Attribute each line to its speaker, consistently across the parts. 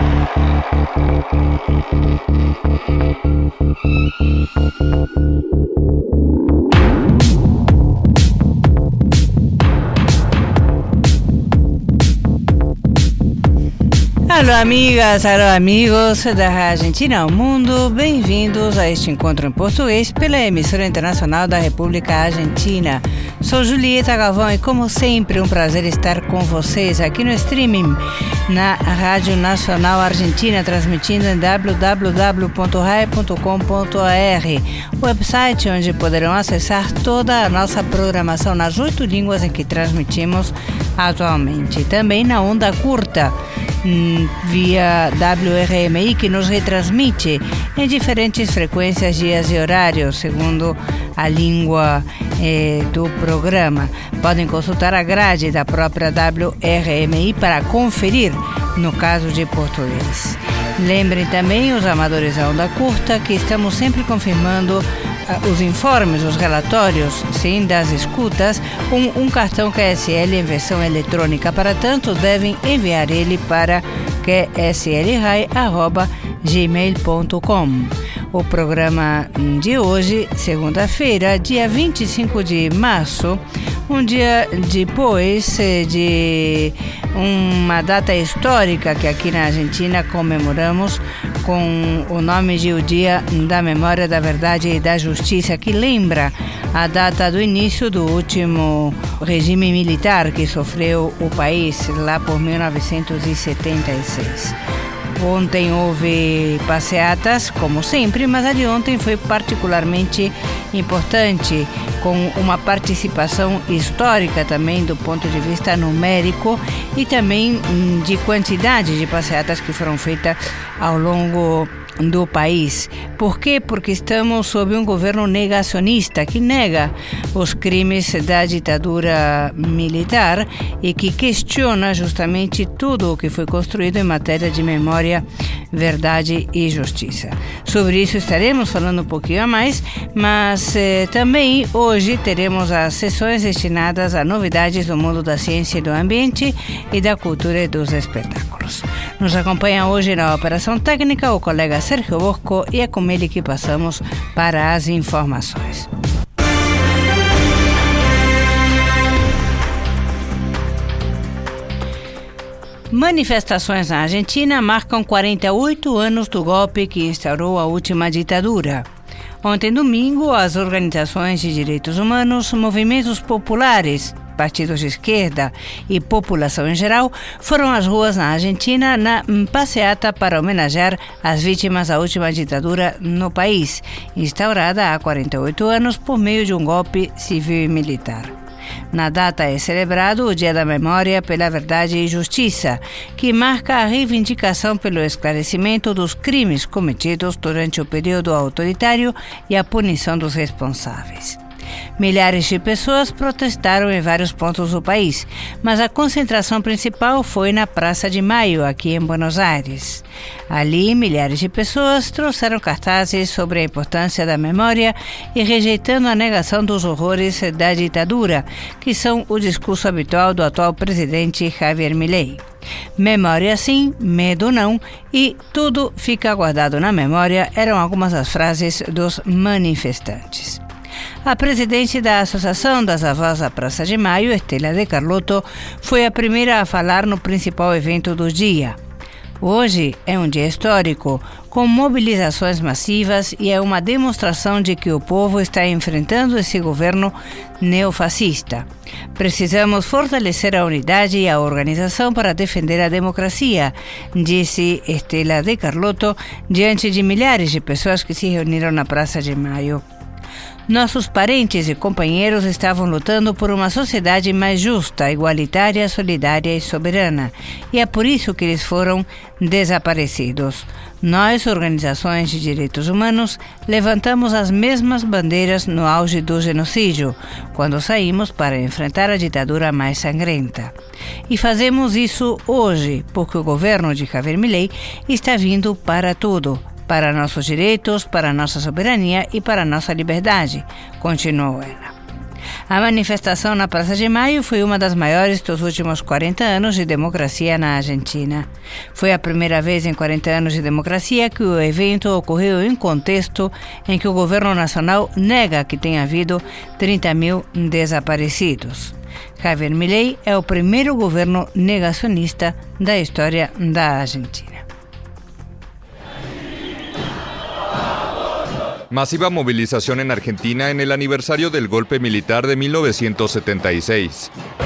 Speaker 1: Alô amigas, alô amigos da Argentina ao Mundo, bem-vindos a este encontro em português pela emissora internacional da República Argentina. Sou Julieta Galvão e, como sempre, um prazer estar com vocês aqui no streaming na Rádio Nacional Argentina, transmitindo em www.rai.com.br, website onde poderão acessar toda a nossa programação nas 8 línguas em que transmitimos atualmente. Também na onda curta, via WRMI, que nos retransmite em diferentes frequências, dias e horários, segundo a língua do programa. Podem consultar a grade da própria WRMI para conferir no caso de português. Lembrem também, os amadores da onda curta, que estamos sempre confirmando os informes, os relatórios, sim, das escutas, com um cartão QSL em versão eletrônica. Para tanto, devem enviar ele para qslrai@gmail.com. O programa de hoje, segunda-feira, dia 25 de março, um dia depois de uma data histórica que aqui na Argentina comemoramos com o nome de o Dia da Memória, da Verdade e da Justiça, que lembra a data do início do último regime militar que sofreu o país lá por 1976. Ontem houve passeatas, como sempre, mas a de ontem foi particularmente importante, com uma participação histórica também do ponto de vista numérico e também de quantidade de passeatas que foram feitas ao longo do país. Por quê? Porque estamos sob um governo negacionista que nega os crimes da ditadura militar e que questiona justamente tudo o que foi construído em matéria de memória, verdade e justiça. Sobre isso estaremos falando um pouquinho a mais, mas também hoje teremos as sessões destinadas a novidades do mundo da ciência e do ambiente e da cultura e dos espetáculos. Nos acompanha hoje na operação técnica o colega Sérgio Bosco e é com ele que passamos para as informações. Manifestações na Argentina marcam 48 anos do golpe que instaurou a última ditadura. Ontem, domingo, as organizações de direitos humanos, movimentos populares, partidos de esquerda e população em geral foram às ruas na Argentina na passeata para homenagear as vítimas da última ditadura no país, instaurada há 48 anos por meio de um golpe civil e militar. Na data é celebrado o Dia da Memória pela Verdade e Justiça, que marca a reivindicação pelo esclarecimento dos crimes cometidos durante o período autoritário e a punição dos responsáveis. Milhares de pessoas protestaram em vários pontos do país, mas a concentração principal foi na Praça de Maio, aqui em Buenos Aires. Ali, milhares de pessoas trouxeram cartazes sobre a importância da memória e rejeitando a negação dos horrores da ditadura, que são o discurso habitual do atual presidente Javier Milei. Memória sim, medo não e tudo fica guardado na memória eram algumas das frases dos manifestantes. A presidente da Associação das Avós da Praça de Maio, Estela de Carlotto, foi a primeira a falar no principal evento do dia. Hoje é um dia histórico, com mobilizações massivas e é uma demonstração de que o povo está enfrentando esse governo neofascista. Precisamos fortalecer a unidade e a organização para defender a democracia, disse Estela de Carlotto diante de milhares de pessoas que se reuniram na Praça de Maio. Nossos parentes e companheiros estavam lutando por uma sociedade mais justa, igualitária, solidária e soberana, e é por isso que eles foram desaparecidos. Nós, organizações de direitos humanos, levantamos as mesmas bandeiras no auge do genocídio, quando saímos para enfrentar a ditadura mais sangrenta. E fazemos isso hoje, porque o governo de Javier Milei está vindo para tudo, para nossos direitos, para nossa soberania e para nossa liberdade, continuou ela. A manifestação na Praça de Maio foi uma das maiores dos últimos 40 anos de democracia na Argentina. Foi a primeira vez em 40 anos de democracia que o evento ocorreu em contexto em que o governo nacional nega que tenha havido 30 mil desaparecidos. Javier Milei é o primeiro governo negacionista da história da Argentina.
Speaker 2: Masiva movilización en Argentina en el aniversario del golpe militar de 1976.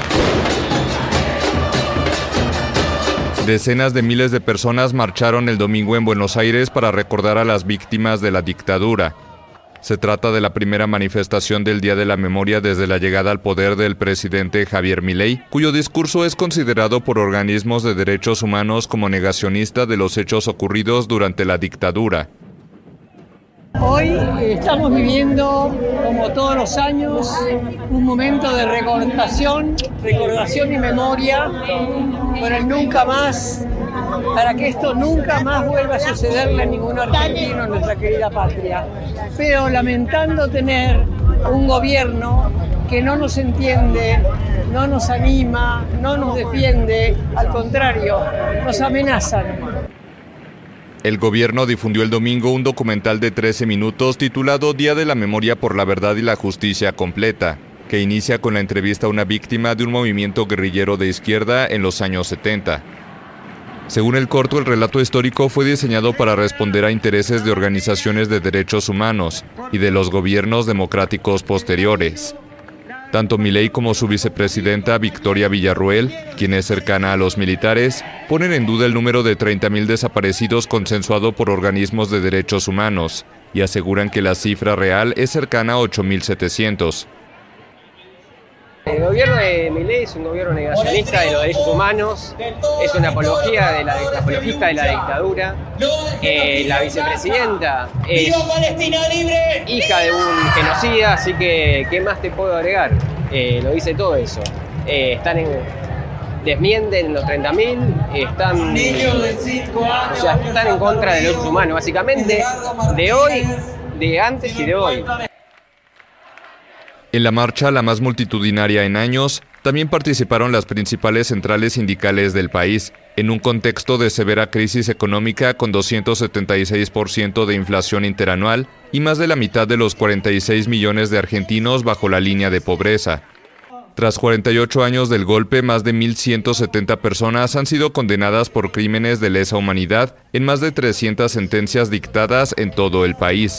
Speaker 2: Decenas de miles de personas marcharon el domingo en Buenos Aires para recordar a las víctimas de la dictadura. Se trata de la primera manifestación del Día de la Memoria desde la llegada al poder del presidente Javier Milei, cuyo discurso es considerado por organismos de derechos humanos como negacionista de los hechos ocurridos durante la dictadura.
Speaker 3: Hoy estamos viviendo, como todos los años, un momento de recordación y memoria para el nunca más, para que esto nunca más vuelva a sucederle a ningún argentino en nuestra querida patria. Pero lamentando tener un gobierno que no nos entiende, no nos anima, no nos defiende, al contrario, nos amenazan.
Speaker 2: El gobierno difundió el domingo un documental de 13 minutos titulado Día de la Memoria por la Verdad y la Justicia Completa, que inicia con la entrevista a una víctima de un movimiento guerrillero de izquierda en los años 70. Según el corto, el relato histórico fue diseñado para responder a intereses de organizaciones de derechos humanos y de los gobiernos democráticos posteriores. Tanto Milei como su vicepresidenta Victoria Villarruel, quien es cercana a los militares, ponen en duda el número de 30.000 desaparecidos consensuado por organismos de derechos humanos y aseguran que la cifra real es cercana a 8.700.
Speaker 4: El gobierno de Milei es un gobierno negacionista de los derechos humanos, es una apologista de la dictadura. La vicepresidenta es hija de un genocida, así que ¿qué más te puedo agregar? Lo dice todo eso. Desmienten los 30.000, están en contra de los derechos humanos, básicamente, de hoy, de antes y de hoy.
Speaker 2: En la marcha, la más multitudinaria en años, también participaron las principales centrales sindicales del país, en un contexto de severa crisis económica con 276% de inflación interanual y más de la mitad de los 46 millones de argentinos bajo la línea de pobreza. Tras 48 años del golpe, más de 1.170 personas han sido condenadas por crímenes de lesa humanidad en más de 300 sentencias dictadas en todo el país.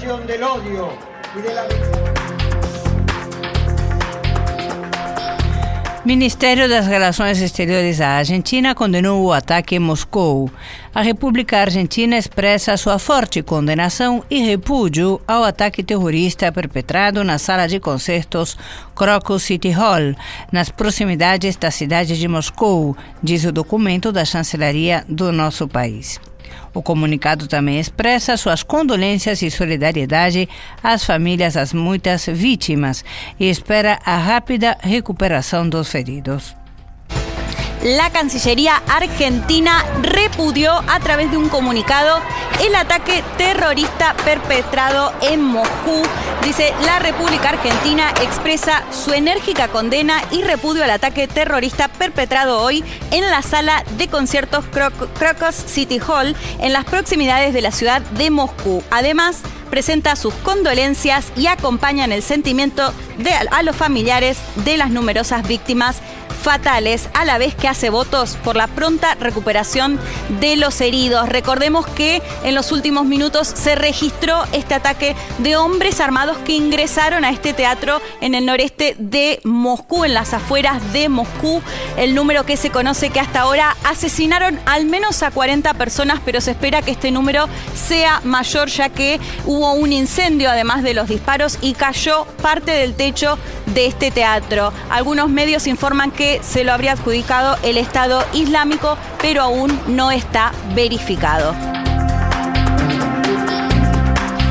Speaker 1: Ministério das Relações Exteriores da Argentina condenou o ataque em Moscou. A República Argentina expressa sua forte condenação e repúdio ao ataque terrorista perpetrado na sala de concertos Crocus City Hall, nas proximidades da cidade de Moscou, diz o documento da chancelaria do nosso país. O comunicado também expressa suas condolências e solidariedade às famílias das muitas vítimas e espera a rápida recuperação dos feridos.
Speaker 5: La Cancillería Argentina repudió a través de un comunicado el ataque terrorista perpetrado en Moscú. Dice, la República Argentina expresa su enérgica condena y repudio al ataque terrorista perpetrado hoy en la sala de conciertos Crocus City Hall en las proximidades de la ciudad de Moscú. Además, presenta sus condolencias y acompaña en el sentimiento a los familiares de las numerosas víctimas fatales, a la vez que hace votos por la pronta recuperación de los heridos. Recordemos que en los últimos minutos se registró este ataque de hombres armados que ingresaron a este teatro en el noreste de Moscú, en las afueras de Moscú. El número que se conoce que hasta ahora asesinaron al menos a 40 personas, pero se espera que este número sea mayor, ya que hubo un incendio además de los disparos y cayó parte del techo de este teatro. Algunos medios informan que se lo habría adjudicado el Estado Islámico, pero aún no está verificado.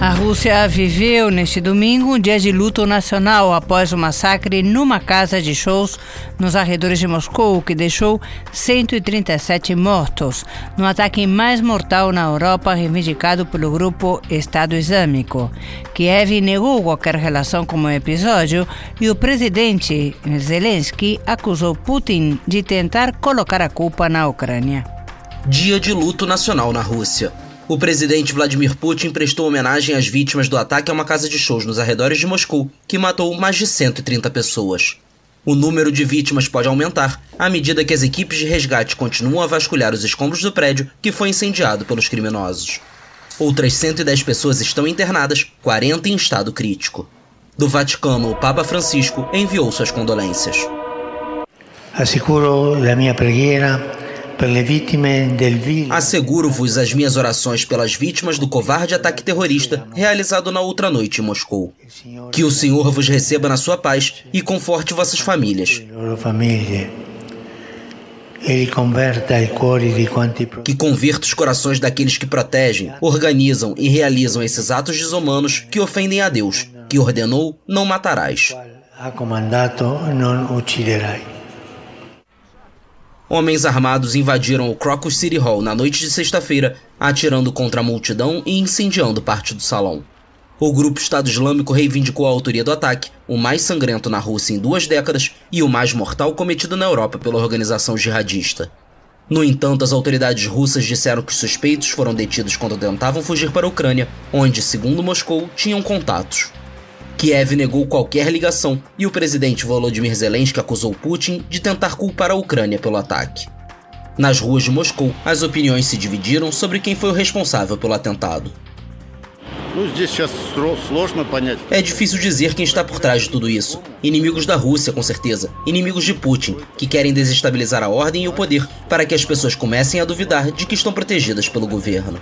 Speaker 1: A Rússia viveu neste domingo um dia de luto nacional após o massacre numa casa de shows nos arredores de Moscou, que deixou 137 mortos, no ataque mais mortal na Europa reivindicado pelo grupo Estado Islâmico. Kiev negou qualquer relação com o episódio e o presidente Zelensky acusou Putin de tentar colocar a culpa na Ucrânia.
Speaker 6: Dia de luto nacional na Rússia. O presidente Vladimir Putin prestou homenagem às vítimas do ataque a uma casa de shows nos arredores de Moscou, que matou mais de 130 pessoas. O número de vítimas pode aumentar à medida que as equipes de resgate continuam a vasculhar os escombros do prédio que foi incendiado pelos criminosos. Outras 110 pessoas estão internadas, 40 em estado crítico. Do Vaticano, o Papa Francisco enviou suas condolências.
Speaker 7: Assicuro la mia preghiera.
Speaker 6: Asseguro-vos as minhas orações pelas vítimas do covarde ataque terrorista realizado na outra noite em Moscou. Que o Senhor vos receba na sua paz e conforte vossas famílias. Que converta os corações daqueles que protegem, organizam e realizam esses atos desumanos que ofendem a Deus, que ordenou: não matarás. Homens armados invadiram o Crocus City Hall na noite de sexta-feira, atirando contra a multidão e incendiando parte do salão. O grupo Estado Islâmico reivindicou a autoria do ataque, o mais sangrento na Rússia em 2 décadas e o mais mortal cometido na Europa pela organização jihadista. No entanto, as autoridades russas disseram que os suspeitos foram detidos quando tentavam fugir para a Ucrânia, onde, segundo Moscou, tinham contatos. Kiev negou qualquer ligação e o presidente Volodymyr Zelensky acusou Putin de tentar culpar a Ucrânia pelo ataque. Nas ruas de Moscou, as opiniões se dividiram sobre quem foi o responsável pelo atentado. É difícil dizer quem está por trás de tudo isso. Inimigos da Rússia, com certeza. Inimigos de Putin, que querem desestabilizar a ordem e o poder para que as pessoas comecem a duvidar de que estão protegidas pelo governo.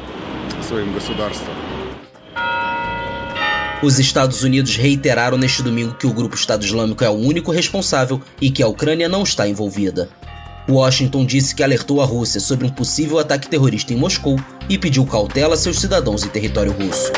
Speaker 6: Os Estados Unidos reiteraram neste domingo que o grupo Estado Islâmico é o único responsável e que a Ucrânia não está envolvida. Washington disse que alertou a Rússia sobre um possível ataque terrorista em Moscou e pediu cautela a seus cidadãos em território russo.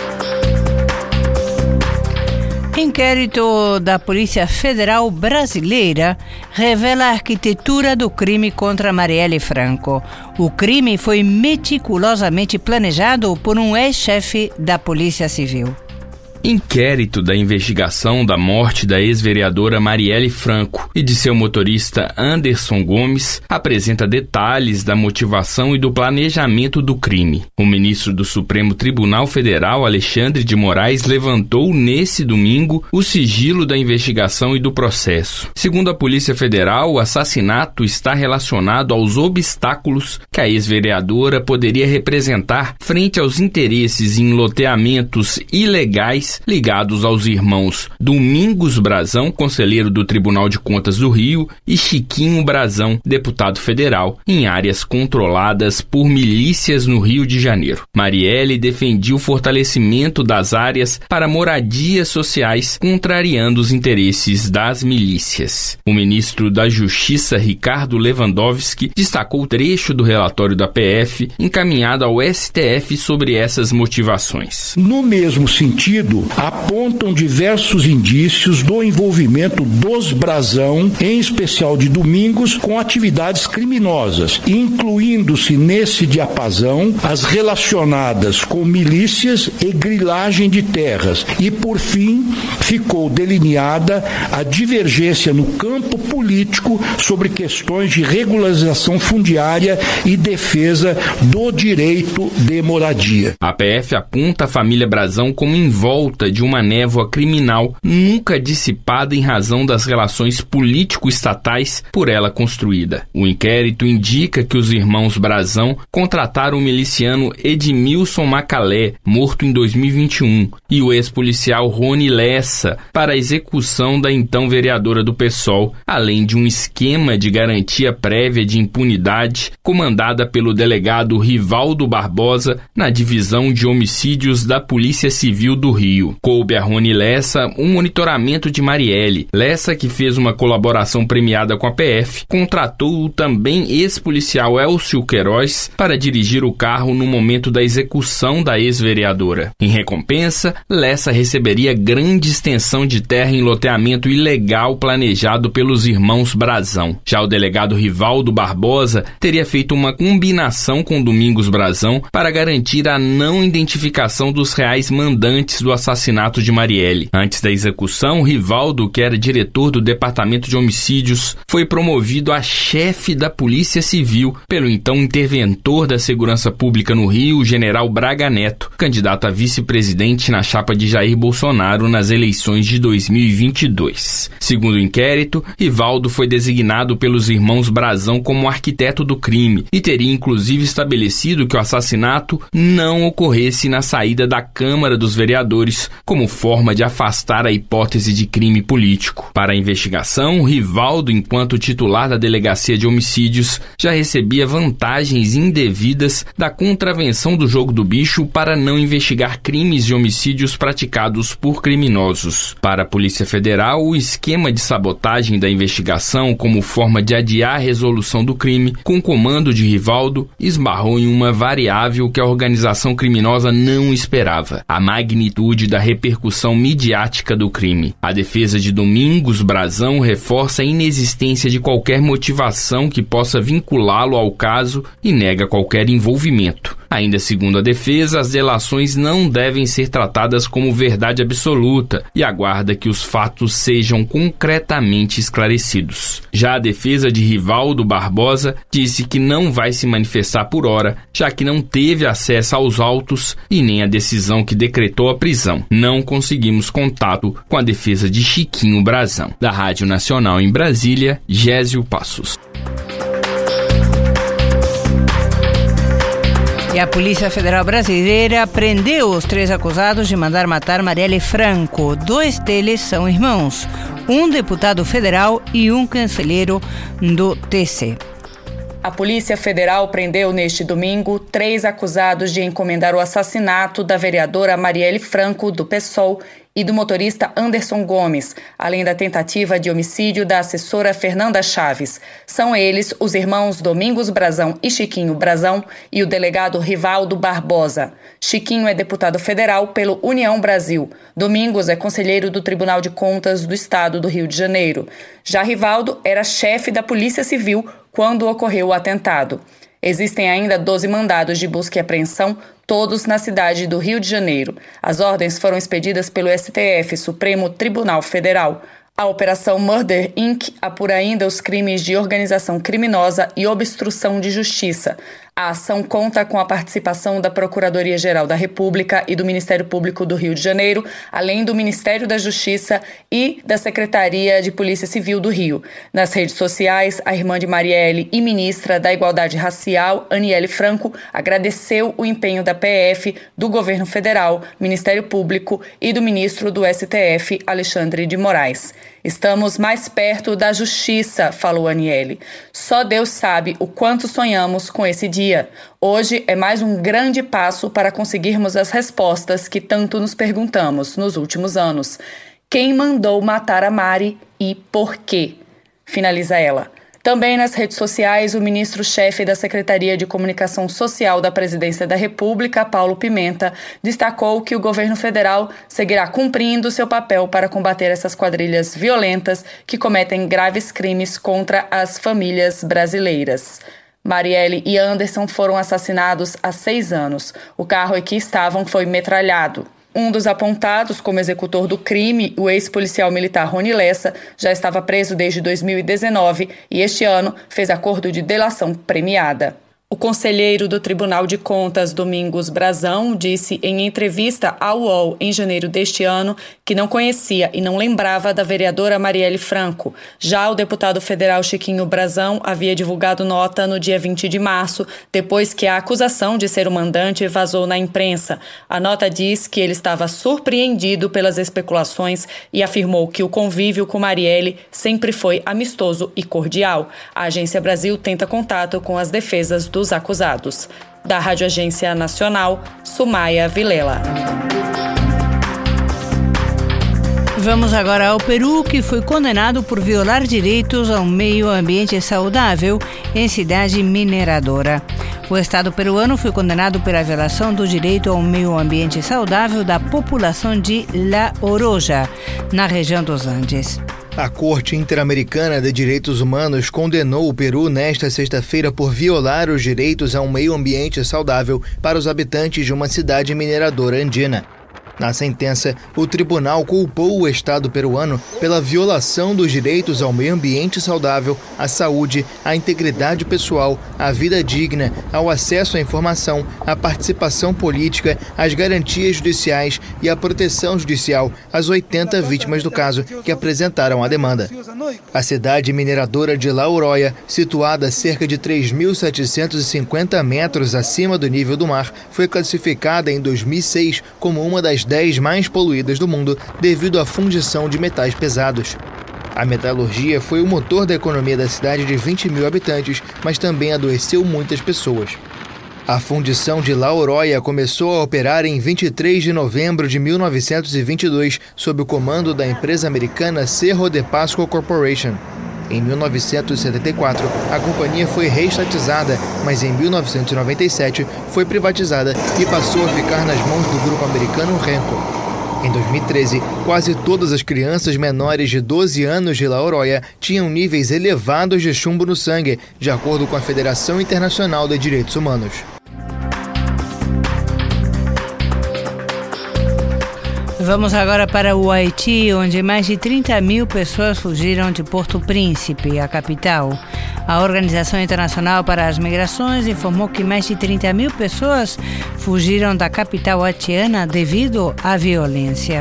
Speaker 1: Inquérito da Polícia Federal Brasileira revela a arquitetura do crime contra Marielle Franco. O crime foi meticulosamente planejado por um ex-chefe da Polícia Civil.
Speaker 8: Inquérito da investigação da morte da ex-vereadora Marielle Franco e de seu motorista Anderson Gomes apresenta detalhes da motivação e do planejamento do crime. O ministro do Supremo Tribunal Federal, Alexandre de Moraes, levantou nesse domingo o sigilo da investigação e do processo. Segundo a Polícia Federal, o assassinato está relacionado aos obstáculos que a ex-vereadora poderia representar frente aos interesses em loteamentos ilegais ligados aos irmãos Domingos Brazão, conselheiro do Tribunal de Contas do Rio, e Chiquinho Brazão, deputado federal, em áreas controladas por milícias no Rio de Janeiro. Marielle defendia o fortalecimento das áreas para moradias sociais, contrariando os interesses das milícias. O ministro da Justiça, Ricardo Lewandowski, destacou o trecho do relatório da PF encaminhado ao STF sobre essas motivações.
Speaker 9: No mesmo sentido, apontam diversos indícios do envolvimento dos Brazão, em especial de Domingos, com atividades criminosas, incluindo-se nesse diapasão as relacionadas com milícias e grilagem de terras. E, por fim, ficou delineada a divergência no campo político sobre questões de regularização fundiária e defesa do direito de moradia.
Speaker 8: A PF aponta a família Brazão como envolta de uma névoa criminal nunca dissipada em razão das relações político-estatais por ela construída. O inquérito indica que os irmãos Brazão contrataram o miliciano Edmilson Macalé, morto em 2021, e o ex-policial Rony Lessa para a execução da então vereadora do PSOL, além de um esquema de garantia prévia de impunidade comandada pelo delegado Rivaldo Barbosa na Divisão de Homicídios da Polícia Civil do Rio. Rio. Coube a Rony Lessa um monitoramento de Marielle. Lessa, que fez uma colaboração premiada com a PF, contratou o também ex-policial Elcio Queiroz para dirigir o carro no momento da execução da ex-vereadora. Em recompensa, Lessa receberia grande extensão de terra em loteamento ilegal planejado pelos irmãos Brazão. Já o delegado Rivaldo Barbosa teria feito uma combinação com Domingos Brazão para garantir a não identificação dos reais mandantes do assassinato de Marielle. Antes da execução, Rivaldo, que era diretor do Departamento de Homicídios, foi promovido a chefe da Polícia Civil pelo então interventor da Segurança Pública no Rio, General Braga Neto, candidato a vice-presidente na chapa de Jair Bolsonaro nas eleições de 2022. Segundo o inquérito, Rivaldo foi designado pelos irmãos Brazão como arquiteto do crime e teria inclusive estabelecido que o assassinato não ocorresse na saída da Câmara dos Vereadores, como forma de afastar a hipótese de crime político. Para a investigação, Rivaldo, enquanto titular da Delegacia de Homicídios, já recebia vantagens indevidas da contravenção do jogo do bicho para não investigar crimes de homicídios praticados por criminosos. Para a Polícia Federal, o esquema de sabotagem da investigação como forma de adiar a resolução do crime, com comando de Rivaldo, esbarrou em uma variável que a organização criminosa não esperava: a magnitude da repercussão midiática do crime. A defesa de Domingos Brazão reforça a inexistência de qualquer motivação que possa vinculá-lo ao caso e nega qualquer envolvimento. Ainda segundo a defesa, as delações não devem ser tratadas como verdade absoluta e aguarda que os fatos sejam concretamente esclarecidos. Já a defesa de Rivaldo Barbosa disse que não vai se manifestar por hora, já que não teve acesso aos autos e nem a decisão que decretou a prisão. Não conseguimos contato com a defesa de Chiquinho Brazão. Da Rádio Nacional em Brasília, Gésio Passos.
Speaker 1: E a Polícia Federal Brasileira prendeu os 3 acusados de mandar matar Marielle Franco. 2 deles são irmãos, um deputado federal e um conselheiro do TC.
Speaker 10: A Polícia Federal prendeu neste domingo 3 acusados de encomendar o assassinato da vereadora Marielle Franco, do PSOL, e do motorista Anderson Gomes, além da tentativa de homicídio da assessora Fernanda Chaves. São eles os irmãos Domingos Brazão e Chiquinho Brazão e o delegado Rivaldo Barbosa. Chiquinho é deputado federal pelo União Brasil. Domingos é conselheiro do Tribunal de Contas do Estado do Rio de Janeiro. Já Rivaldo era chefe da Polícia Civil quando ocorreu o atentado. Existem ainda 12 mandados de busca e apreensão, todos na cidade do Rio de Janeiro. As ordens foram expedidas pelo STF, Supremo Tribunal Federal. A Operação Murder, Inc. apura ainda os crimes de organização criminosa e obstrução de justiça. A ação conta com a participação da Procuradoria-Geral da República e do Ministério Público do Rio de Janeiro, além do Ministério da Justiça e da Secretaria de Polícia Civil do Rio. Nas redes sociais, a irmã de Marielle e ministra da Igualdade Racial, Aniele Franco, agradeceu o empenho da PF, do Governo Federal, Ministério Público e do ministro do STF, Alexandre de Moraes. Estamos mais perto da justiça, falou Aniele. Só Deus sabe o quanto sonhamos com esse dia. Hoje é mais um grande passo para conseguirmos as respostas que tanto nos perguntamos nos últimos anos. Quem mandou matar a Mari e por quê? Finaliza ela. Também nas redes sociais, o ministro-chefe da Secretaria de Comunicação Social da Presidência da República, Paulo Pimenta, destacou que o governo federal seguirá cumprindo seu papel para combater essas quadrilhas violentas que cometem graves crimes contra as famílias brasileiras. Marielle e Anderson foram assassinados há 6 anos. O carro em que estavam foi metralhado. Um dos apontados como executor do crime, o ex-policial militar Rony Lessa, já estava preso desde 2019 e este ano fez acordo de delação premiada. O conselheiro do Tribunal de Contas, Domingos Brazão, disse em entrevista ao UOL em janeiro deste ano que não conhecia e não lembrava da vereadora Marielle Franco. Já o deputado federal Chiquinho Brazão havia divulgado nota no dia 20 de março, depois que a acusação de ser o mandante vazou na imprensa. A nota diz que ele estava surpreendido pelas especulações e afirmou que o convívio com Marielle sempre foi amistoso e cordial. A Agência Brasil tenta contato com as defesas dos acusados. Da Rádio Agência Nacional, Sumaia Vilela.
Speaker 1: Vamos agora ao Peru, que foi condenado por violar direitos a um meio ambiente saudável em cidade mineradora. O Estado peruano foi condenado pela violação do direito a um meio ambiente saudável da população de La Oroya, na região dos Andes.
Speaker 11: A Corte Interamericana de Direitos Humanos condenou o Peru nesta sexta-feira por violar os direitos a um meio ambiente saudável para os habitantes de uma cidade mineradora andina. Na sentença, o tribunal culpou o Estado peruano pela violação dos direitos ao meio ambiente saudável, à saúde, à integridade pessoal, à vida digna, ao acesso à informação, à participação política, às garantias judiciais e à proteção judicial às 80 vítimas do caso que apresentaram a demanda. A cidade mineradora de La Oroya, situada a cerca de 3.750 metros acima do nível do mar, foi classificada em 2006 como uma das 10 mais poluídas do mundo devido à fundição de metais pesados. A metalurgia foi o motor da economia da cidade de 20 mil habitantes, mas também adoeceu muitas pessoas. A fundição de La Oroya começou a operar em 23 de novembro de 1922, sob o comando da empresa americana Cerro de Pasco Corporation. Em 1974, a companhia foi reestatizada, mas em 1997 foi privatizada e passou a ficar nas mãos do grupo americano Renco. Em 2013, quase todas as crianças menores de 12 anos de La Oroya tinham níveis elevados de chumbo no sangue, de acordo com a Federação Internacional de Direitos Humanos.
Speaker 1: Vamos agora para o Haiti, onde mais de 30 mil pessoas fugiram de Porto Príncipe, a capital. A Organização Internacional para as Migrações informou que mais de 30 mil pessoas fugiram da capital haitiana devido à violência.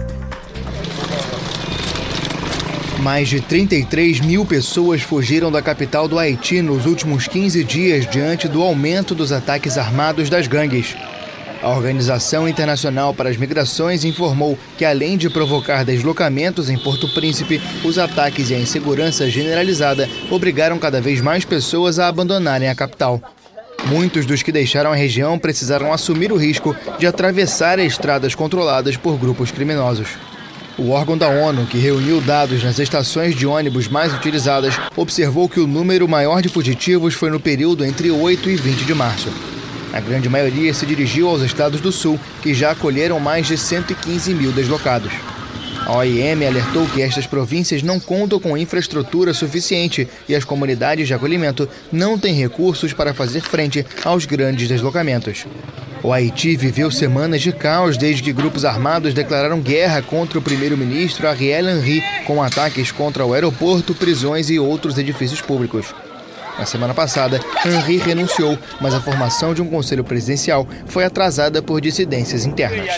Speaker 11: Mais de 33 mil pessoas fugiram da capital do Haiti nos últimos 15 dias diante do aumento dos ataques armados das gangues. A Organização Internacional para as Migrações informou que, além de provocar deslocamentos em Porto Príncipe, os ataques e a insegurança generalizada obrigaram cada vez mais pessoas a abandonarem a capital. Muitos dos que deixaram a região precisaram assumir o risco de atravessar estradas controladas por grupos criminosos. O órgão da ONU, que reuniu dados nas estações de ônibus mais utilizadas, observou que o número maior de fugitivos foi no período entre 8 e 20 de março. A grande maioria se dirigiu aos estados do sul, que já acolheram mais de 115 mil deslocados. A OIM alertou que estas províncias não contam com infraestrutura suficiente e as comunidades de acolhimento não têm recursos para fazer frente aos grandes deslocamentos. O Haiti viveu semanas de caos desde que grupos armados declararam guerra contra o primeiro-ministro Ariel Henry, com ataques contra o aeroporto, prisões e outros edifícios públicos. Na semana passada, Henry renunciou, mas a formação de um conselho presidencial foi atrasada por dissidências internas.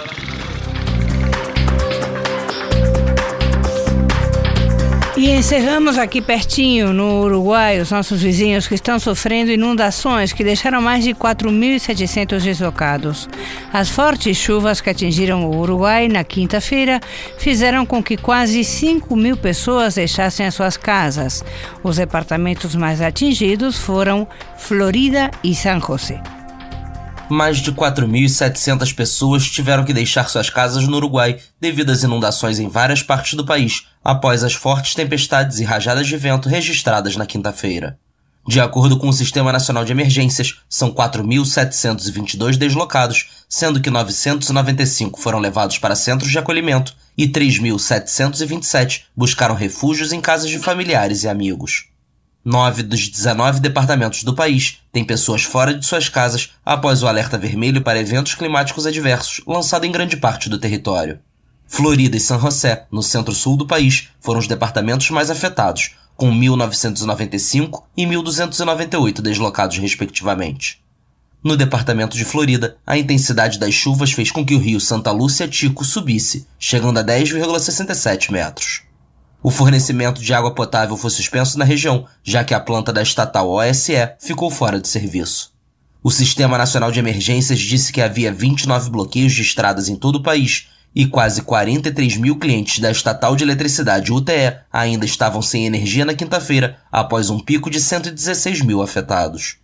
Speaker 1: E encerramos aqui pertinho, no Uruguai, os nossos vizinhos que estão sofrendo inundações que deixaram mais de 4.700 deslocados. As fortes chuvas que atingiram o Uruguai na quinta-feira fizeram com que quase 5 mil pessoas deixassem as suas casas. Os departamentos mais atingidos foram Florida e San José.
Speaker 6: Mais de 4.700 pessoas tiveram que deixar suas casas no Uruguai devido às inundações em várias partes do país, após as fortes tempestades e rajadas de vento registradas na quinta-feira. De acordo com o Sistema Nacional de Emergências, são 4.722 deslocados, sendo que 995 foram levados para centros de acolhimento e 3.727 buscaram refúgios em casas de familiares e amigos. 9 dos 19 departamentos do país têm pessoas fora de suas casas após o alerta vermelho para eventos climáticos adversos lançado em grande parte do território. Florida e San José, no centro-sul do país, foram os departamentos mais afetados, com 1.995 e 1.298 deslocados respectivamente. No departamento de Florida, a intensidade das chuvas fez com que o rio Santa Lúcia Tico subisse, chegando a 10,67 metros. O fornecimento de água potável foi suspenso na região, já que a planta da estatal OSE ficou fora de serviço. O Sistema Nacional de Emergências disse que havia 29 bloqueios de estradas em todo o país e quase 43 mil clientes da estatal de eletricidade UTE ainda estavam sem energia na quinta-feira, após um pico de 116 mil afetados.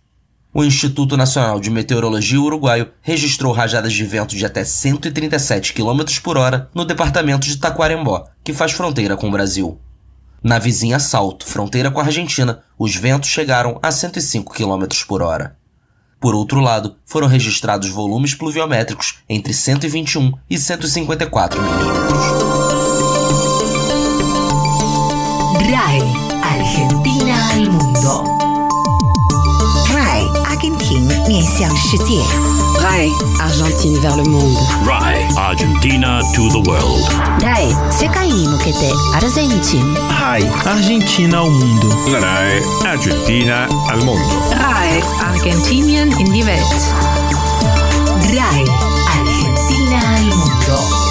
Speaker 6: O Instituto Nacional de Meteorologia uruguaio registrou rajadas de vento de até 137 km por hora no departamento de Tacuarembó, que faz fronteira com o Brasil. Na vizinha Salto, fronteira com a Argentina, os ventos chegaram a 105 km por hora. Por outro lado, foram registrados volumes pluviométricos entre 121 e 154 milímetros.
Speaker 12: RAI, Argentina al mundo. RAI, Argentina 面向世界.
Speaker 13: RAI, Argentine vers le monde.
Speaker 14: RAI, Argentina to the world.
Speaker 12: RAI, 世界に向けてアルゼンチン.
Speaker 15: RAI, Argentina ao mundo.
Speaker 14: RAI, Argentina al mundo.
Speaker 13: RAI, Argentinien in die Welt.
Speaker 12: RAI, Argentina al mundo.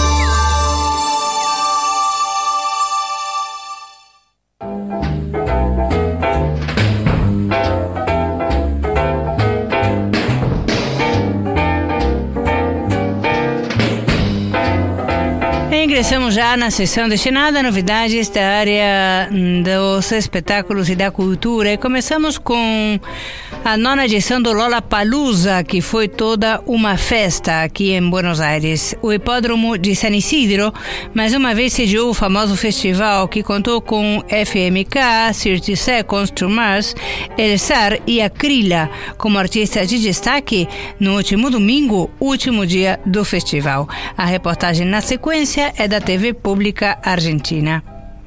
Speaker 1: Ingressamos já na sessão destinada a novidades da área dos espetáculos e da cultura. E começamos com a 9ª edição do Lollapalooza, que foi toda uma festa aqui em Buenos Aires. O hipódromo de San Isidro, mais uma vez, sediou o famoso festival que contou com FMK, 30 Seconds to Mars, El Zar e Akrila como artistas de destaque no último domingo, último dia do festival. A reportagem na sequência é da TV Pública Argentina.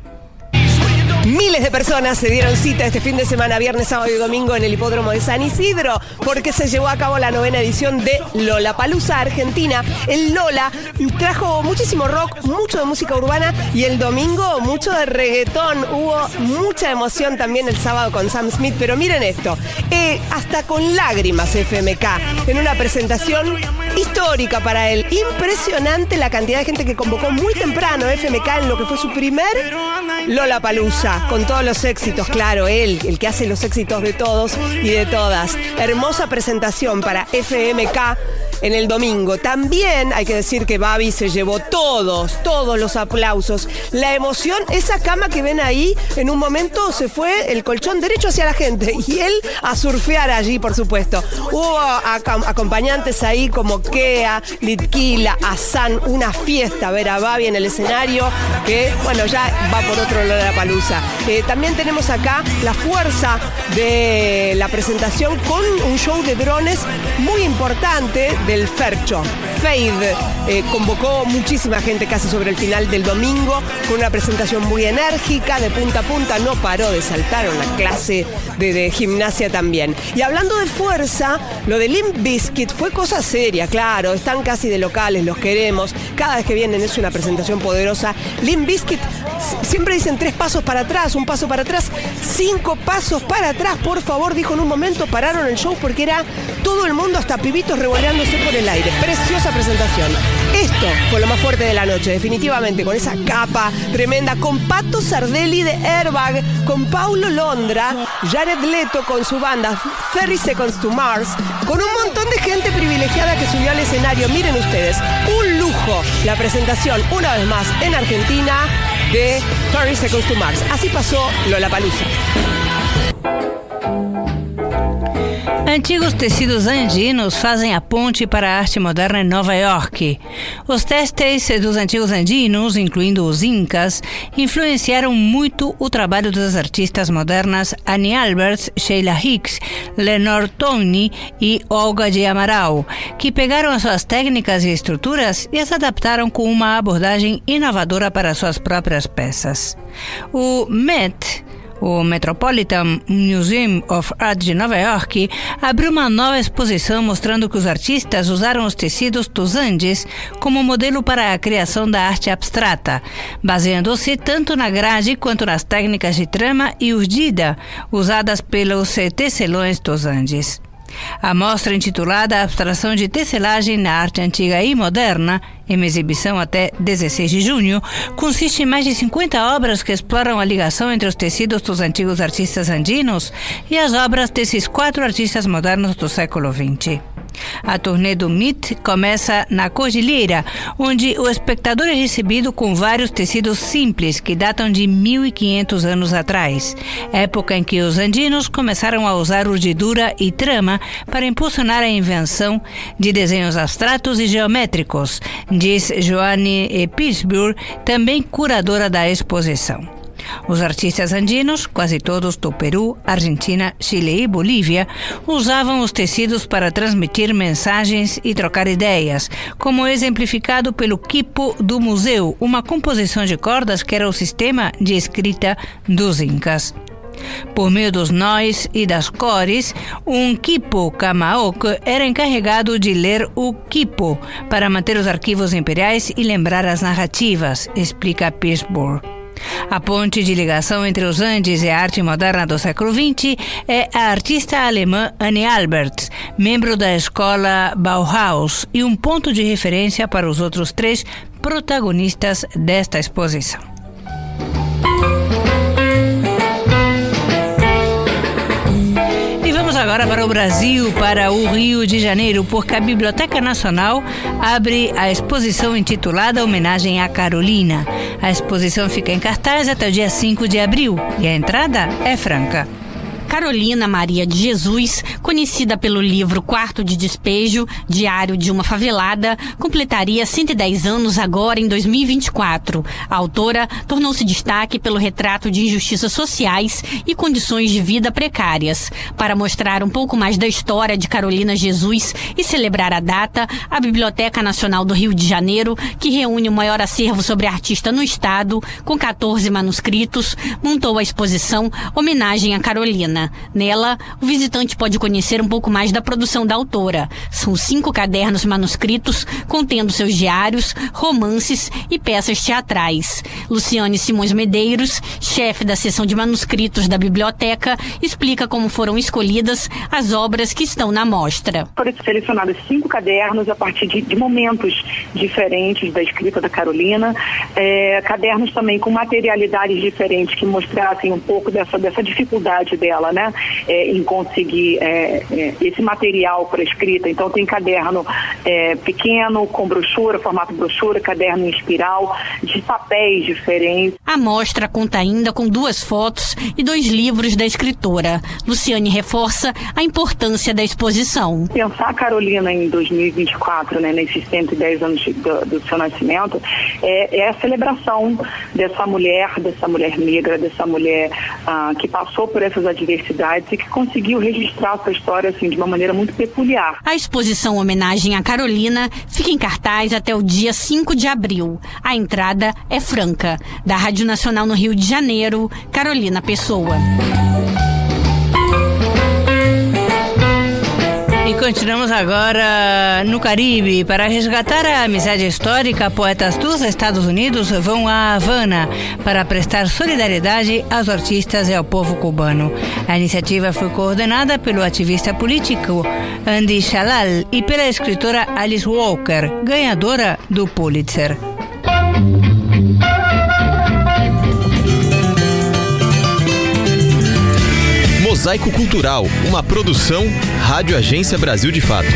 Speaker 16: Miles de personas se dieron cita este fin de semana, viernes, sábado y domingo en el hipódromo de San Isidro, porque se llevó a cabo la 9ª edición de Lollapalooza Argentina. El Lola trajo muchísimo rock, mucho de música urbana y el domingo mucho de reggaetón. Hubo mucha emoción también el sábado con Sam Smith, pero miren esto, hasta con lágrimas FMK en una presentación histórica para él. Impresionante la cantidad de gente que convocó muy temprano FMK en lo que fue su primer Lollapalooza. Con todos los éxitos, claro, él, el que hace los éxitos de todos y de todas. Hermosa presentación para FMK en el domingo. También hay que decir que Babi se llevó todos los aplausos. La emoción, esa cama que ven ahí, en un momento se fue el colchón derecho hacia la gente y él a surfear allí, por supuesto. Hubo acompañantes ahí como Kea, Litquila, Hassan, una fiesta ver a Babi en el escenario que, bueno, ya va por otro Lollapalooza. También tenemos acá la fuerza de la presentación con un show de drones muy importante del Fercho. Fade convocó muchísima gente casi sobre el final del domingo con una presentación muy enérgica, de punta a punta, no paró de saltar, una clase de gimnasia también. Y hablando de fuerza, lo de Limp Bizkit fue cosa seria, claro, están casi de locales, los queremos, cada vez que vienen es una presentación poderosa. Limp Bizkit siempre dicen 3 pasos para atrás, 1 paso para atrás, 5 pasos para atrás, por favor, dijo en un momento, pararon el show porque era todo el mundo, hasta pibitos revoleándose por el aire. Preciosa presentación. Esto fue lo más fuerte de la noche, definitivamente, con esa capa tremenda, con Pato Sardelli de Airbag, con Paulo Londra, Jared Leto con su banda 30 Seconds to Mars, con un montón de gente privilegiada que subió al escenario. Miren ustedes, un lujo la presentación, una vez más, en Argentina, de 30 Seconds to Mars. Así pasó Lollapalooza.
Speaker 1: Antigos tecidos andinos fazem a ponte para a arte moderna em Nova York. Os testes dos antigos andinos, incluindo os incas, influenciaram muito o trabalho das artistas modernas Annie Alberts, Sheila Hicks, Lenore Tawney e Olga de Amaral, que pegaram as suas técnicas e estruturas e as adaptaram com uma abordagem inovadora para suas próprias peças. O Met, o Metropolitan Museum of Art de Nova York, abriu uma nova exposição mostrando que os artistas usaram os tecidos dos Andes como modelo para a criação da arte abstrata, baseando-se tanto na grade quanto nas técnicas de trama e urdida usadas pelos tecelões dos Andes. A mostra, intitulada Abstração de Tecelagem na Arte Antiga e Moderna, em exibição até 16 de junho, consiste em mais de 50 obras que exploram a ligação entre os tecidos dos antigos artistas andinos e as obras desses 4 artistas modernos do século XX. A turnê do MIT começa na Cordilheira, onde o espectador é recebido com vários tecidos simples que datam de 1.500 anos atrás, época em que os andinos começaram a usar urdidura e trama para impulsionar a invenção de desenhos abstratos e geométricos, diz Joanne Pittsburgh, também curadora da exposição. Os artistas andinos, quase todos do Peru, Argentina, Chile e Bolívia, usavam os tecidos para transmitir mensagens e trocar ideias, como exemplificado pelo quipo do museu, uma composição de cordas que era o sistema de escrita dos incas. Por meio dos nós e das cores, um quipo kamaok era encarregado de ler o quipo para manter os arquivos imperiais e lembrar as narrativas, explica Pittsburgh. A ponte de ligação entre os Andes e a arte moderna do século XX é a artista alemã Annie Albert, membro da escola Bauhaus e um ponto de referência para os outros 3 protagonistas desta exposição. Agora para o Brasil, para o Rio de Janeiro, porque a Biblioteca Nacional abre a exposição intitulada Homenagem a Carolina. A exposição fica em cartaz até o dia 5 de abril e a entrada é franca.
Speaker 17: Carolina Maria de Jesus, conhecida pelo livro Quarto de Despejo, Diário de uma Favelada, completaria 110 anos agora em 2024. A autora tornou-se destaque pelo retrato de injustiças sociais e condições de vida precárias. Para mostrar um pouco mais da história de Carolina Jesus e celebrar a data, a Biblioteca Nacional do Rio de Janeiro, que reúne o maior acervo sobre a artista no estado, com 14 manuscritos, montou a exposição Homenagem a Carolina. Nela, o visitante pode conhecer um pouco mais da produção da autora. São 5 cadernos manuscritos contendo seus diários, romances e peças teatrais. Luciane Simões Medeiros, chefe da seção de manuscritos da biblioteca, explica como foram escolhidas as obras que estão na mostra.
Speaker 18: Foram selecionados 5 cadernos a partir de momentos diferentes da escrita da Carolina, cadernos também com materialidades diferentes que mostrassem um pouco dessa dificuldade dela, né, em conseguir esse material para escrita. Então tem caderno pequeno, com brochura, formato brochura, caderno em espiral, de papéis diferentes.
Speaker 17: A mostra conta ainda com 2 fotos e 2 livros da escritora. Luciane reforça a importância da exposição.
Speaker 18: Pensar a Carolina em 2024, né, nesses 110 anos do seu nascimento, é a celebração dessa mulher negra, dessa mulher que passou por essas adversidades e que conseguiu registrar sua história assim, de uma maneira muito peculiar.
Speaker 17: A exposição Homenagem a Carolina fica em cartaz até o dia 5 de abril. A entrada é franca. Da Rádio Nacional no Rio de Janeiro, Carolina Pessoa.
Speaker 1: E continuamos agora no Caribe. Para resgatar a amizade histórica, poetas dos Estados Unidos vão a Havana para prestar solidariedade aos artistas e ao povo cubano. A iniciativa foi coordenada pelo ativista político Andy Shalal e pela escritora Alice Walker, ganhadora do Pulitzer.
Speaker 19: Mosaico Cultural, uma produção Rádio Agência Brasil de Fato.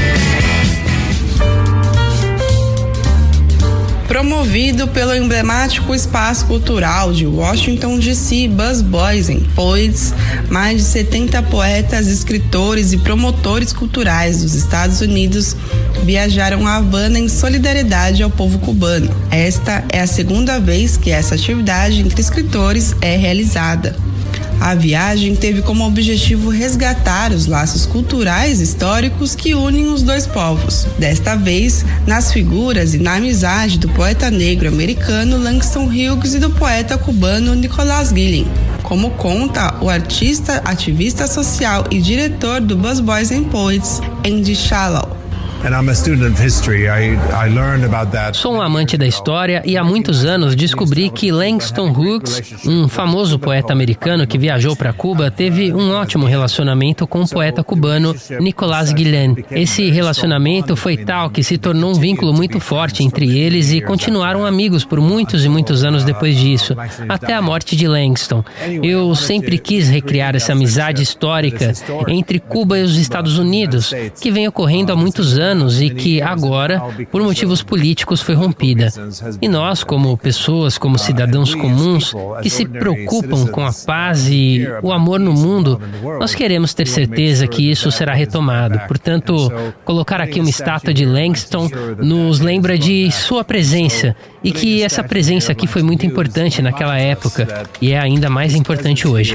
Speaker 20: Promovido pelo emblemático Espaço Cultural de Washington, D.C., Busboys and Poets, mais de 70 poetas, escritores e promotores culturais dos Estados Unidos viajaram a Havana em solidariedade ao povo cubano. Esta é a segunda vez que essa atividade entre escritores é realizada. A viagem teve como objetivo resgatar os laços culturais históricos que unem os 2 povos. Desta vez, nas figuras e na amizade do poeta negro americano Langston Hughes e do poeta cubano Nicolás Guillen. Como conta o artista, ativista social e diretor do Busboys and Poets, Andy Shalal.
Speaker 21: Sou um amante da história e há muitos anos descobri que Langston Hughes, um famoso poeta americano que viajou para Cuba, teve um ótimo relacionamento com o poeta cubano Nicolás Guillén. Esse relacionamento foi tal que se tornou um vínculo muito forte entre eles e continuaram amigos por muitos e muitos anos depois disso, até a morte de Langston. Eu sempre quis recriar essa amizade histórica entre Cuba e os Estados Unidos, que vem ocorrendo há muitos anos e que agora, por motivos políticos, foi rompida. E nós, como pessoas, como cidadãos comuns, que se preocupam com a paz e o amor no mundo, nós queremos ter certeza que isso será retomado. Portanto, colocar aqui uma estátua de Langston nos lembra de sua presença e que essa presença aqui foi muito importante naquela época e é ainda mais importante hoje.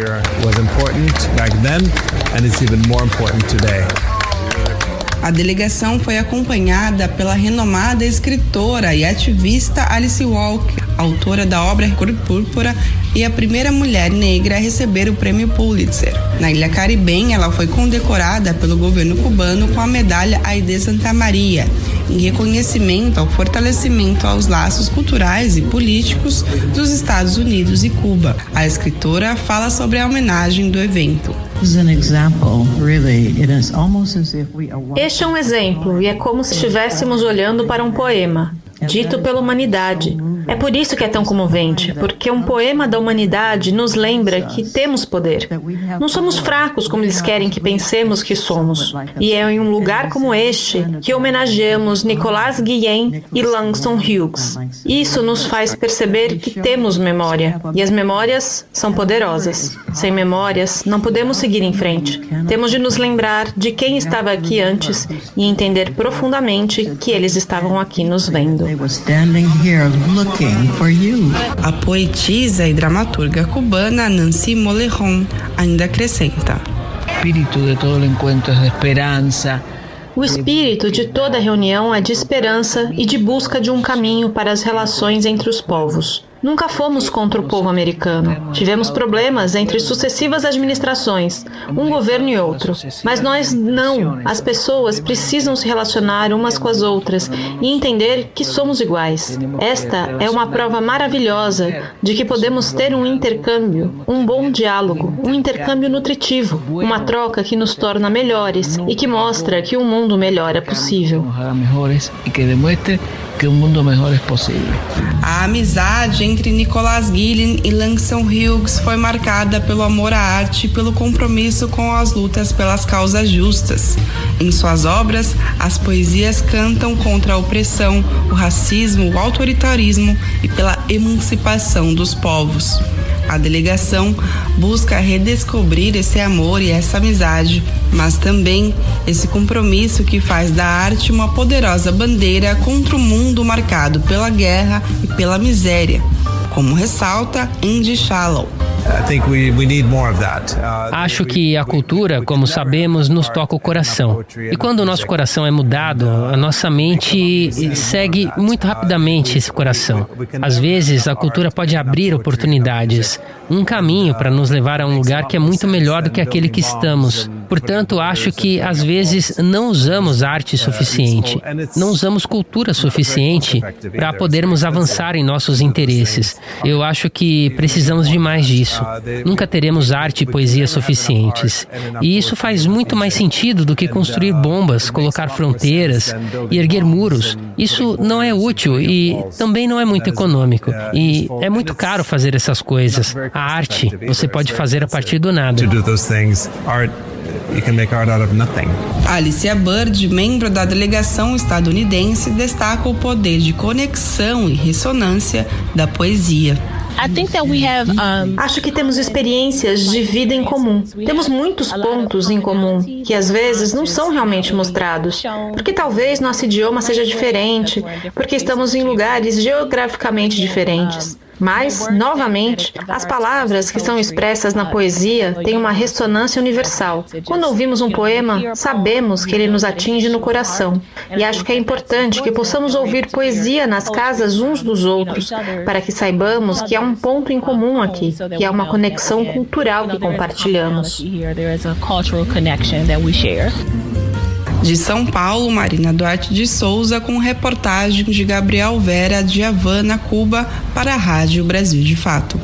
Speaker 20: A delegação foi acompanhada pela renomada escritora e ativista Alice Walker, autora da obra Cor Púrpura e a primeira mulher negra a receber o prêmio Pulitzer. Na Ilha Caribenha, ela foi condecorada pelo governo cubano com a medalha Aide Santa Maria, em reconhecimento ao fortalecimento aos laços culturais e políticos dos Estados Unidos e Cuba. A escritora fala sobre a homenagem do evento.
Speaker 22: Este é um exemplo e é como se estivéssemos olhando para um poema, dito pela humanidade. É por isso que é tão comovente, porque um poema da humanidade nos lembra que temos poder. Não somos fracos como eles querem que pensemos que somos. E é em um lugar como este que homenageamos Nicolás Guillén e Langston Hughes. Isso nos faz perceber que temos memória, e as memórias são poderosas. Sem memórias, não podemos seguir em frente. Temos de nos lembrar de quem estava aqui antes e entender profundamente que eles estavam aqui nos vendo.
Speaker 20: A poetisa e dramaturga cubana Nancy Molejon ainda acrescenta:
Speaker 22: O espírito de toda reunião é de esperança e de busca de um caminho para as relações entre os povos. Nunca fomos contra o povo americano. Tivemos problemas entre sucessivas administrações, um governo e outro. Mas nós não. As pessoas precisam se relacionar umas com as outras e entender que somos iguais. Esta é uma prova maravilhosa de que podemos ter um intercâmbio, um bom diálogo, um intercâmbio nutritivo, uma troca que nos torna melhores e que mostra que um mundo melhor é possível.
Speaker 20: A amizade entre Nicolás Guillén e Langston Hughes foi marcada pelo amor à arte e pelo compromisso com as lutas pelas causas justas. Em suas obras, as poesias cantam contra a opressão, o racismo, o autoritarismo e pela emancipação dos povos. A delegação busca redescobrir esse amor e essa amizade, mas também esse compromisso que faz da arte uma poderosa bandeira contra o mundo marcado pela guerra e pela miséria, como ressalta Indy Shallow.
Speaker 21: Acho que a cultura, como sabemos, nos toca o coração. E quando o nosso coração é mudado, a nossa mente segue muito rapidamente esse coração. Às vezes, a cultura pode abrir oportunidades, um caminho para nos levar a um lugar que é muito melhor do que aquele que estamos. Portanto, acho que às vezes não usamos arte suficiente, não usamos cultura suficiente para podermos avançar em nossos interesses. Eu acho que precisamos de mais disso. Nunca teremos arte e poesia suficientes. E isso faz muito mais sentido do que construir bombas, colocar fronteiras e erguer muros. Isso não é útil e também não é muito econômico. E é muito caro fazer essas coisas. A arte você pode fazer a partir do nada.
Speaker 20: Alicia Bird, membro da delegação estadunidense, destaca o poder de conexão e ressonância da poesia.
Speaker 22: Acho que temos experiências de vida em comum. Temos muitos pontos em comum que às vezes não são realmente mostrados, porque talvez nosso idioma seja diferente, porque estamos em lugares geograficamente diferentes. Mas, novamente, as palavras que são expressas na poesia têm uma ressonância universal. Quando ouvimos um poema, sabemos que ele nos atinge no coração. E acho que é importante que possamos ouvir poesia nas casas uns dos outros, para que saibamos que há um ponto em comum aqui, que há uma conexão cultural que compartilhamos.
Speaker 20: De São Paulo, Marina Duarte de Souza, com reportagem de Gabriel Vera, de Havana, Cuba, para a Rádio Brasil de Fato.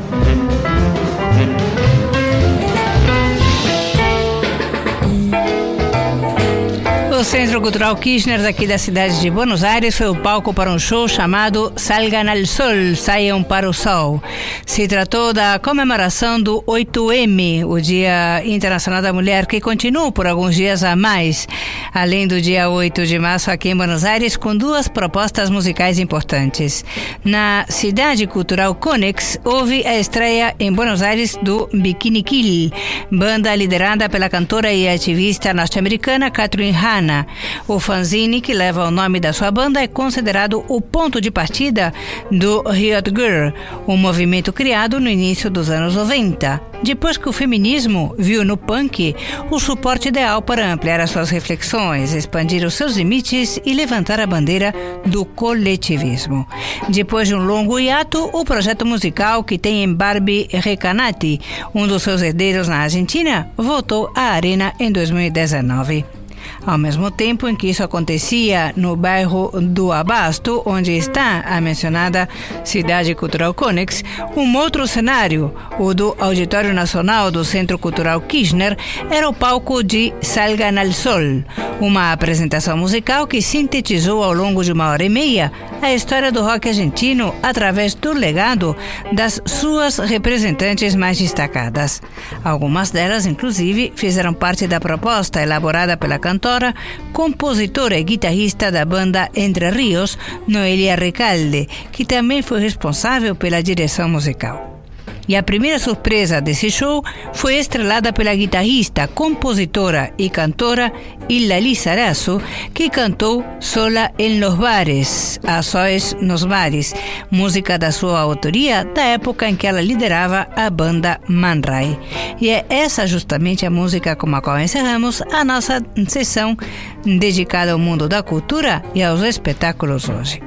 Speaker 1: O Centro Cultural Kirchner, daqui da cidade de Buenos Aires, foi o palco para um show chamado Salgan al Sol, Saiam para o Sol. Se tratou da comemoração do 8M, o Dia Internacional da Mulher, que continua por alguns dias a mais, além do dia 8 de março aqui em Buenos Aires, com duas propostas musicais importantes. Na Cidade Cultural Conex, houve a estreia em Buenos Aires do Bikini Kill, banda liderada pela cantora e ativista norte-americana Kathryn Hanna. O fanzine, que leva o nome da sua banda, é considerado o ponto de partida do Riot Girl, um movimento criado no início dos anos 90. Depois que o feminismo viu no punk o suporte ideal para ampliar as suas reflexões, expandir os seus limites e levantar a bandeira do coletivismo. Depois de um longo hiato, o projeto musical que tem em Barbie Recanati, um dos seus herdeiros na Argentina, voltou à arena em 2019. Ao mesmo tempo em que isso acontecia no bairro do Abasto, onde está a mencionada Cidade Cultural Conex, um outro cenário, o do Auditório Nacional do Centro Cultural Kirchner, era o palco de Salgan al Sol, uma apresentação musical que sintetizou ao longo de 1h30 a história do rock argentino através do legado das suas representantes mais destacadas. Algumas delas, inclusive, fizeram parte da proposta elaborada pela cantora, compositora e guitarrista da banda Entre Ríos, Noelia Recalde, que também foi responsável pela direção musical. E a primeira surpresa desse show foi estrelada pela guitarrista, compositora e cantora Hilda Lizarazo, que cantou Sola en los Bares, A Sós nos Bares, música da sua autoria da época em que ela liderava a banda Man Ray. E é essa justamente a música com a qual encerramos a nossa sessão dedicada ao mundo da cultura e aos espetáculos hoje.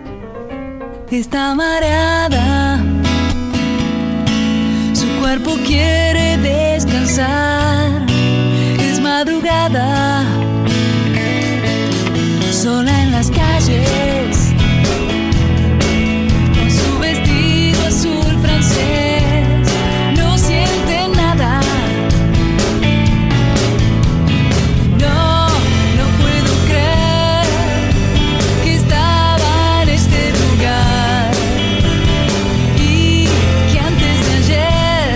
Speaker 3: Está mareada. Su cuerpo quiere descansar. Es madrugada, sola en las calles, con su vestido azul francés. No siente nada. No, no puedo creer que estaba en este lugar y que antes de ayer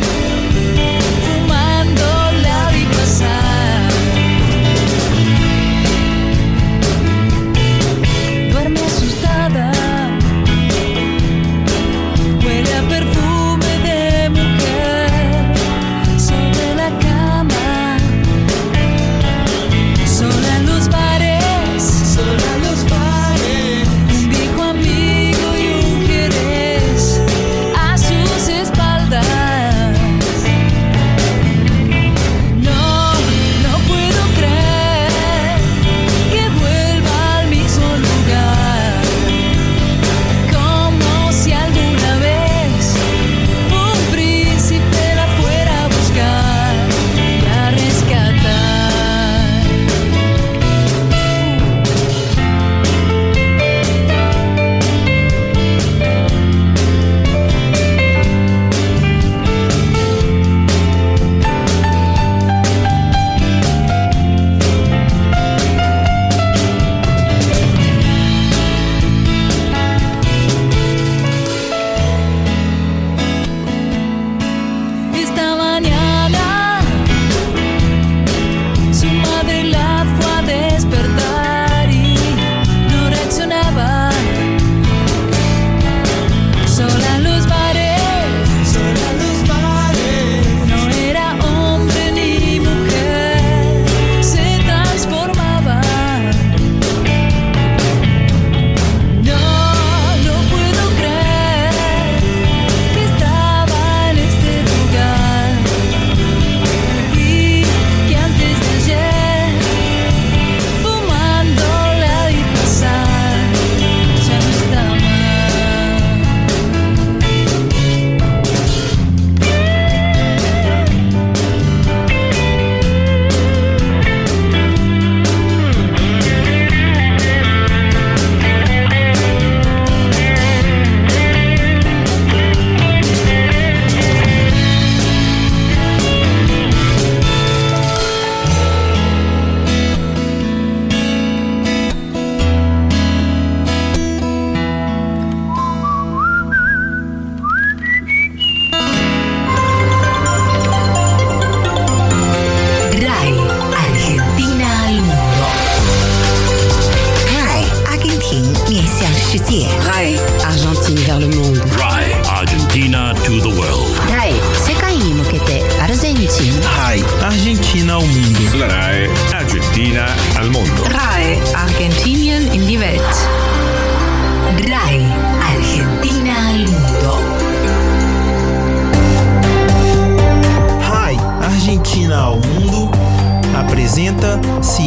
Speaker 3: la vi pasar. Duerme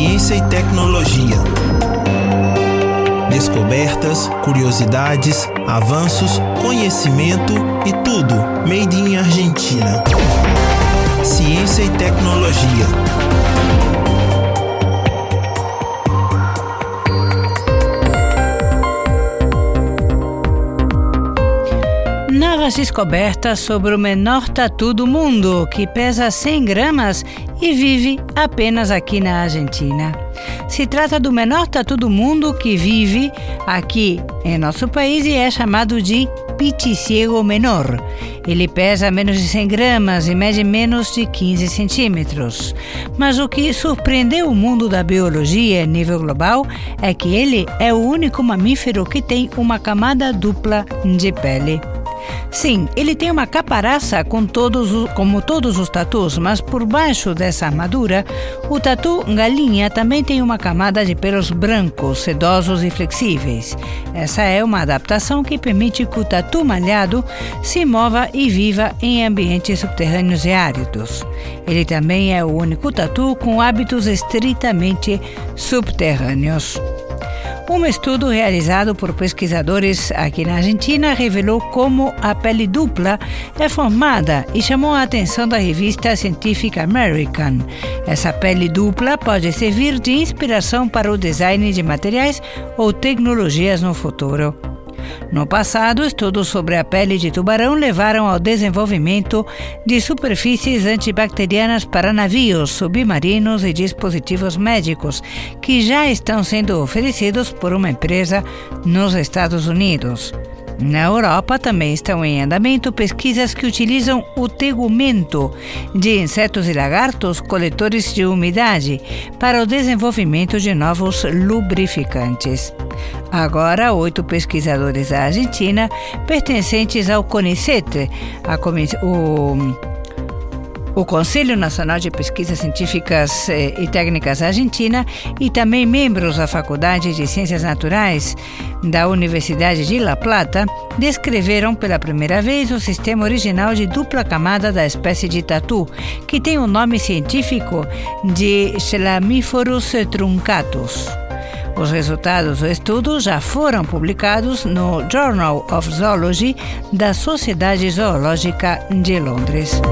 Speaker 15: ciência e tecnologia. Descobertas, curiosidades, avanços, conhecimento e tudo made in Argentina. Ciência e tecnologia.
Speaker 1: Novas descobertas sobre o menor tatu do mundo, que pesa 100 gramas e vive apenas aqui na Argentina. Se trata do menor tatu do mundo que vive aqui em nosso país e é chamado de piticiego menor. Ele pesa menos de 100 gramas e mede menos de 15 centímetros. Mas o que surpreendeu o mundo da biologia a nível global é que ele é o único mamífero que tem uma camada dupla de pele. Sim, ele tem uma caparaça como todos os tatus, mas por baixo dessa armadura, o tatu galinha também tem uma camada de pelos brancos, sedosos e flexíveis. Essa é uma adaptação que permite que o tatu malhado se mova e viva em ambientes subterrâneos e áridos. Ele também é o único tatu com hábitos estritamente subterrâneos. Um estudo realizado por pesquisadores aqui na Argentina revelou como a pele dupla é formada e chamou a atenção da revista científica American. Essa pele dupla pode servir de inspiração para o design de materiais ou tecnologias no futuro. No passado, estudos sobre a pele de tubarão levaram ao desenvolvimento de superfícies antibacterianas para navios, submarinos e dispositivos médicos, que já estão sendo oferecidos por uma empresa nos Estados Unidos. Na Europa também estão em andamento pesquisas que utilizam o tegumento de insetos e lagartos coletores de umidade para o desenvolvimento de novos lubrificantes. Agora, 8 pesquisadores da Argentina, pertencentes ao CONICET, o Conselho Nacional de Pesquisas Científicas e Técnicas Argentina, e também membros da Faculdade de Ciências Naturais da Universidade de La Plata, descreveram pela primeira vez o sistema original de dupla camada da espécie de tatu, que tem o nome científico de Chlamyphorus truncatus. Os resultados do estudo já foram publicados no Journal of Zoology da Sociedade Zoológica de Londres.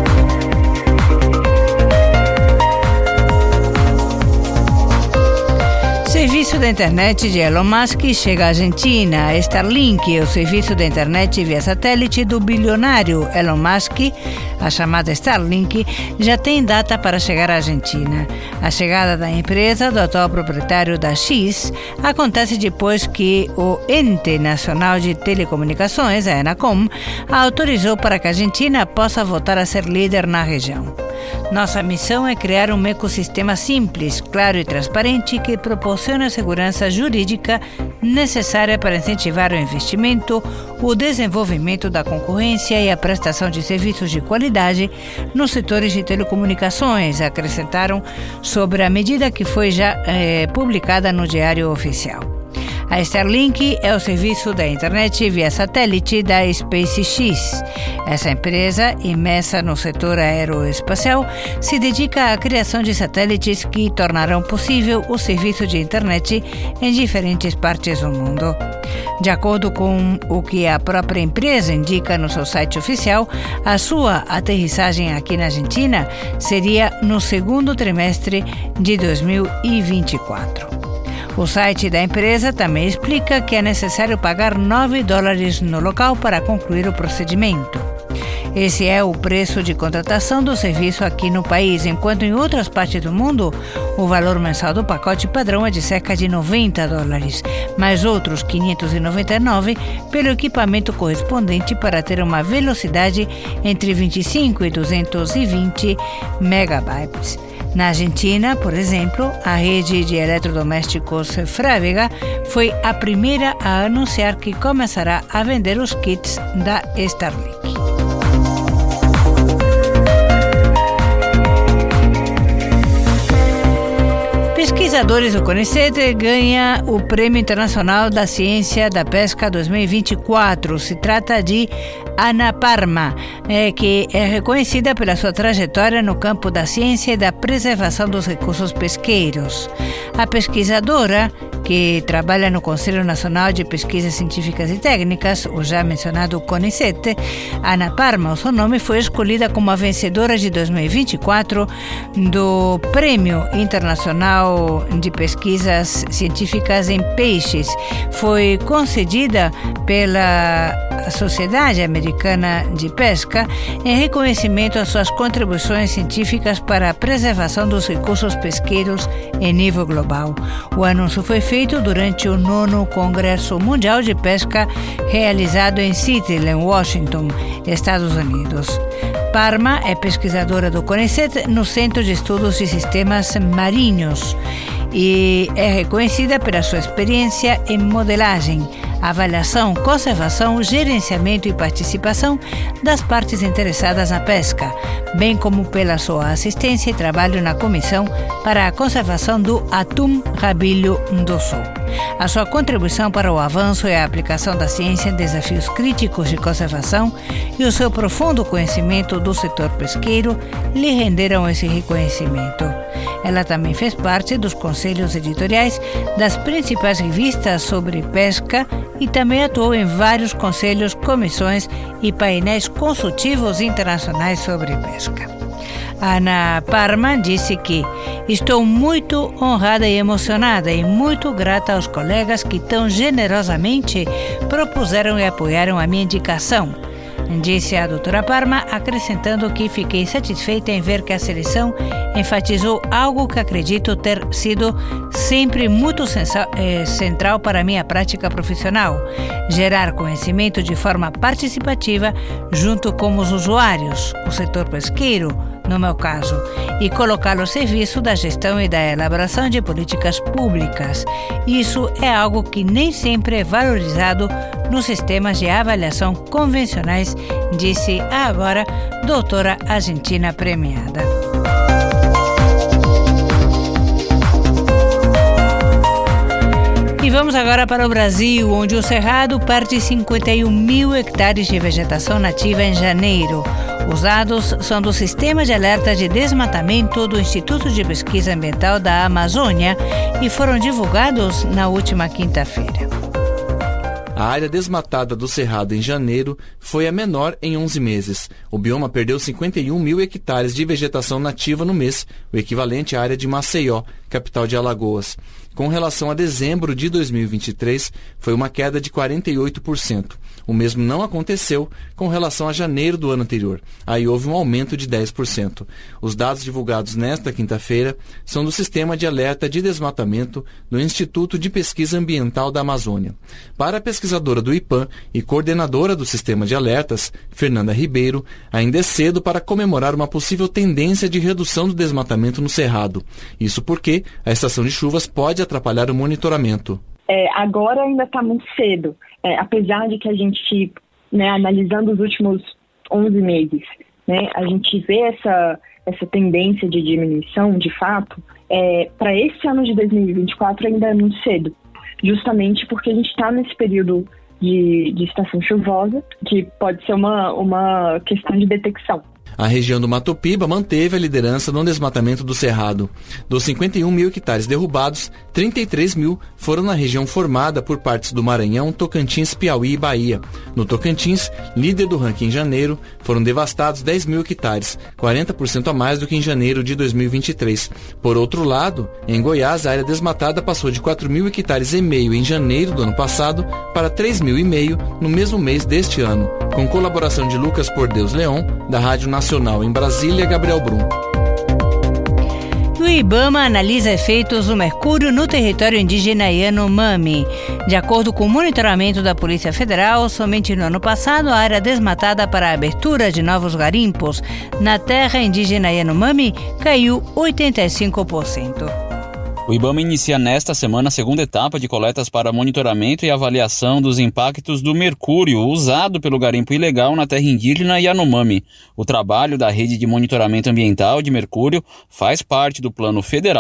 Speaker 1: Serviço da internet de Elon Musk chega à Argentina. Starlink, o serviço da internet via satélite do bilionário Elon Musk, a chamada Starlink, já tem data para chegar à Argentina. A chegada da empresa, do atual proprietário da X, acontece depois que o Ente Nacional de Telecomunicações, a Enacom, autorizou para que a Argentina possa voltar a ser líder na região. Nossa missão é criar um ecossistema simples, claro e transparente que proporcione a segurança jurídica necessária para incentivar o investimento, o desenvolvimento da concorrência e a prestação de serviços de qualidade nos setores de telecomunicações, acrescentaram sobre a medida que foi já publicada no Diário Oficial. A Starlink é o serviço da internet via satélite da SpaceX. Essa empresa, imersa no setor aeroespacial, se dedica à criação de satélites que tornarão possível o serviço de internet em diferentes partes do mundo. De acordo com o que a própria empresa indica no seu site oficial, a sua aterrissagem aqui na Argentina seria no segundo trimestre de 2024. O site da empresa também explica que é necessário pagar $9 no local para concluir o procedimento. Esse é o preço de contratação do serviço aqui no país, enquanto em outras partes do mundo o valor mensal do pacote padrão é de cerca de $90, mais outros $599 pelo equipamento correspondente para ter uma velocidade entre 25 e 220 megabytes. Na Argentina, por exemplo, a rede de eletrodomésticos Frávega foi a primeira a anunciar que começará a vender os kits da Starlink. Pesquisadores do CONICET ganham o Prêmio Internacional da Ciência da Pesca 2024. Se trata de Ana Parma, que é reconhecida pela sua trajetória no campo da ciência e da preservação dos recursos pesqueiros. A pesquisadora, que trabalha no Conselho Nacional de Pesquisas Científicas e Técnicas, o já mencionado CONICET, Ana Parma, o seu nome, foi escolhida como a vencedora de 2024 do Prêmio Internacional de Pesquisas Científicas em Peixes. Foi concedida pela Sociedade Americana de Pesca em reconhecimento às suas contribuições científicas para a preservação dos recursos pesqueiros em nível global. O anúncio foi feito durante o 9º Congresso Mundial de Pesca realizado em Seattle, em Washington, Estados Unidos. Parma é pesquisadora do CONICET no Centro de Estudos de Sistemas Marinhos e é reconhecida pela sua experiência em modelagem, avaliação, conservação, gerenciamento e participação das partes interessadas na pesca, bem como pela sua assistência e trabalho na Comissão para a Conservação do Atum Rabilho do Sul. A sua contribuição para o avanço e a aplicação da ciência em desafios críticos de conservação e o seu profundo conhecimento do setor pesqueiro lhe renderam esse reconhecimento. Ela também fez parte dos conselhos editoriais das principais revistas sobre pesca e também atuou em vários conselhos, comissões e painéis consultivos internacionais sobre pesca. Ana Parma disse que estou muito honrada e emocionada e muito grata aos colegas que tão generosamente propuseram e apoiaram a minha indicação. Disse a doutora Parma, acrescentando que fiquei satisfeita em ver que a seleção enfatizou algo que acredito ter sido sempre muito central para a minha prática profissional: gerar conhecimento de forma participativa junto com os usuários, o setor pesqueiro, no meu caso, e colocá-lo ao serviço da gestão e da elaboração de políticas públicas. Isso é algo que nem sempre é valorizado nos sistemas de avaliação convencionais, disse a agora doutora argentina premiada. E vamos agora para o Brasil, onde o Cerrado perde 51 mil hectares de vegetação nativa em janeiro. Os dados são do Sistema de Alerta de Desmatamento do Instituto de Pesquisa Ambiental da Amazônia e foram divulgados na última quinta-feira.
Speaker 2: A área desmatada do Cerrado em janeiro foi a menor em 11 meses. O bioma perdeu 51 mil hectares de vegetação nativa no mês, o equivalente à área de Maceió, capital de Alagoas. Com relação a dezembro de 2023, foi uma queda de 48%. O mesmo não aconteceu com relação a janeiro do ano anterior. Aí houve um aumento de 10%. Os dados divulgados nesta quinta-feira são do Sistema de Alerta de Desmatamento do Instituto de Pesquisa Ambiental da Amazônia. Para a pesquisadora do IPAM e coordenadora do Sistema de Alertas, Fernanda Ribeiro, ainda é cedo para comemorar uma possível tendência de redução do desmatamento no Cerrado. Isso porque a estação de chuvas pode atrapalhar o monitoramento.
Speaker 4: Agora ainda está muito cedo. Apesar de que a gente, analisando os últimos 11 meses, a gente vê essa tendência de diminuição, de fato, para esse ano de 2024 ainda é muito cedo, justamente porque a gente está nesse período de estação chuvosa, que pode ser uma questão de detecção.
Speaker 2: A região do Mato Piba manteve a liderança no desmatamento do Cerrado. Dos 51 mil hectares derrubados, 33 mil foram na região formada por partes do Maranhão, Tocantins, Piauí e Bahia. No Tocantins, líder do ranking em janeiro, foram devastados 10 mil hectares, 40% a mais do que em janeiro de 2023. Por outro lado, em Goiás, a área desmatada passou de 4,5 mil hectares em janeiro do ano passado para 3,5 mil no mesmo mês deste ano, com colaboração de Lucas Por Deus Leon, da Rádio Nacional em Brasília, Gabriel Brum.
Speaker 1: O IBAMA analisa efeitos do mercúrio no território indígena Yanomami. De acordo com o monitoramento da Polícia Federal, somente no ano passado, a área desmatada para a abertura de novos garimpos na terra indígena Yanomami caiu 85%.
Speaker 23: O IBAMA inicia nesta semana a segunda etapa de coletas para monitoramento e avaliação dos impactos do mercúrio usado pelo garimpo ilegal na terra indígena Yanomami. O trabalho da Rede de Monitoramento Ambiental de Mercúrio faz parte do Plano Federal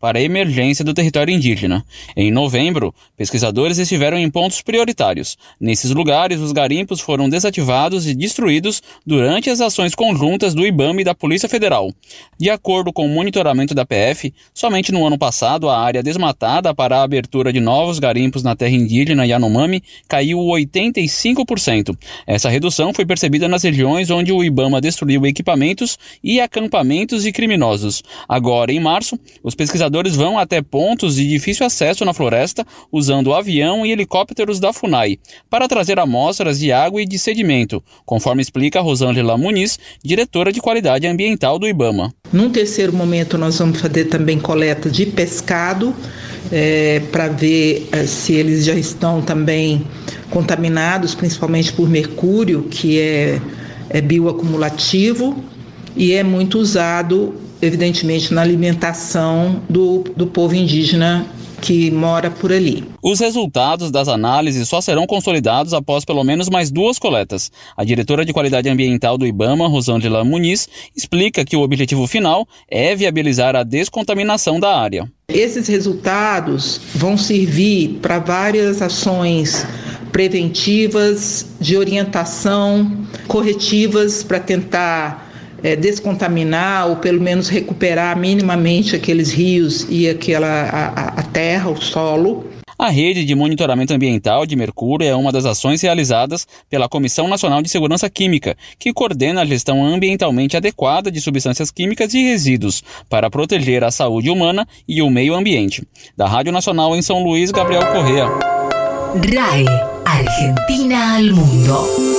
Speaker 23: para a emergência do território indígena. Em novembro, pesquisadores estiveram em pontos prioritários. Nesses lugares, os garimpos foram desativados e destruídos durante as ações conjuntas do IBAMA e da Polícia Federal. De acordo com o monitoramento da PF, somente no ano passado a área desmatada para a abertura de novos garimpos na terra indígena Yanomami caiu 85%. Essa redução foi percebida nas regiões onde o IBAMA destruiu equipamentos e acampamentos de criminosos. Agora, em março, os pesquisadores vão até pontos de difícil acesso na floresta usando avião e helicópteros da FUNAI para trazer amostras de água e de sedimento, conforme explica Rosângela Muniz, diretora de qualidade ambiental do IBAMA.
Speaker 5: Num terceiro momento, nós vamos fazer também coleta de pescado para ver se eles já estão também contaminados, principalmente por mercúrio, que é bioacumulativo e é muito usado, evidentemente, na alimentação do povo indígena que mora por ali.
Speaker 23: Os resultados das análises só serão consolidados após pelo menos mais 2 coletas. A diretora de qualidade ambiental do IBAMA, Rosângela Muniz, explica que o objetivo final é viabilizar a descontaminação da área.
Speaker 5: Esses resultados vão servir para várias ações preventivas, de orientação, corretivas para tentar descontaminar ou pelo menos recuperar minimamente aqueles rios e a terra, o solo.
Speaker 23: A rede de monitoramento ambiental de mercúrio é uma das ações realizadas pela Comissão Nacional de Segurança Química, que coordena a gestão ambientalmente adequada de substâncias químicas e resíduos para proteger a saúde humana e o meio ambiente. Da Rádio Nacional em São Luís, Gabriel Correa.
Speaker 12: RAI, Argentina al mundo.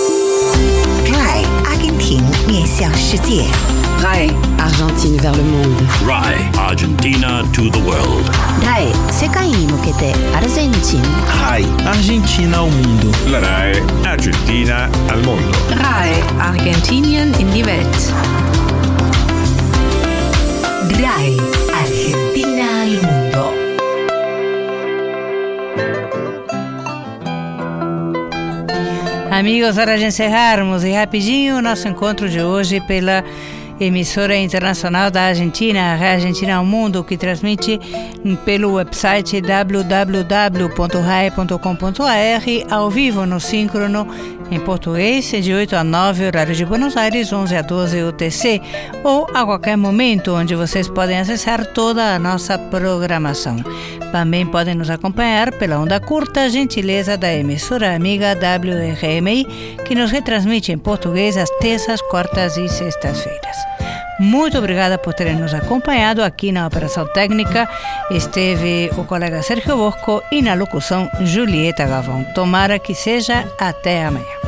Speaker 12: RAI, Argentina 面向世界.
Speaker 13: RAI, Argentine vers le monde.
Speaker 14: RAI, Argentina to the world.
Speaker 12: RAI, 世界に向けてアルゼンチン.
Speaker 15: RAI, Argentina ao mundo.
Speaker 14: La RAI, Argentina al mundo.
Speaker 13: RAI, Argentinien in die Welt.
Speaker 12: RAI, Argentina al mundo.
Speaker 1: Amigos, hora de encerrarmos e rapidinho o nosso encontro de hoje pela emissora internacional da Argentina, a Argentina ao Mundo, que transmite pelo website www.rai.com.br ao vivo no síncrono em português de 8 a 9, horário de Buenos Aires, 11 a 12 UTC, ou a qualquer momento onde vocês podem acessar toda a nossa programação. Também podem nos acompanhar pela onda curta, gentileza da emissora amiga WRMI, que nos retransmite em português às terças, quartas e sextas-feiras. Muito obrigada por terem nos acompanhado. Aqui na Operação Técnica esteve o colega Sérgio Bosco e na locução Julieta Gavão. Tomara que seja até amanhã.